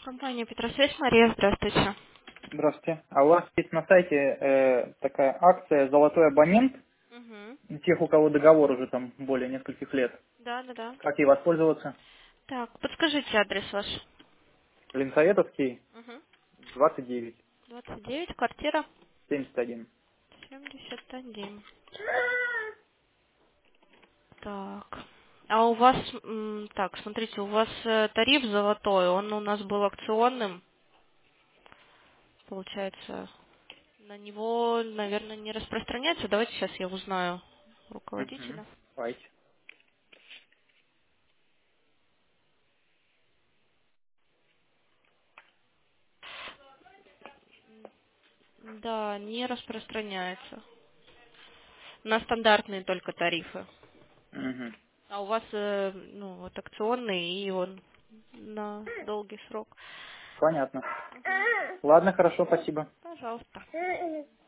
Компания Петросвязь, Мария, здравствуйте. Здравствуйте. А у вас есть на сайте такая акция «Золотой абонент» Угу. тех, у кого договор уже там более нескольких лет. Да, да, да. Как ей воспользоваться? Так, подскажите адрес ваш. Ленсоветовский, Угу. 29, 29, квартира 71. 71. Так. А у вас, так, смотрите, у вас тариф золотой, он у нас был акционным, получается. На него, наверное, не распространяется. Давайте сейчас я узнаю Угу. руководителя. Давайте. Да, не распространяется. На стандартные только тарифы. Угу. А у вас, ну, вот акционный, и он на долгий срок. Понятно. Мгм. Ладно, хорошо, спасибо. Пожалуйста.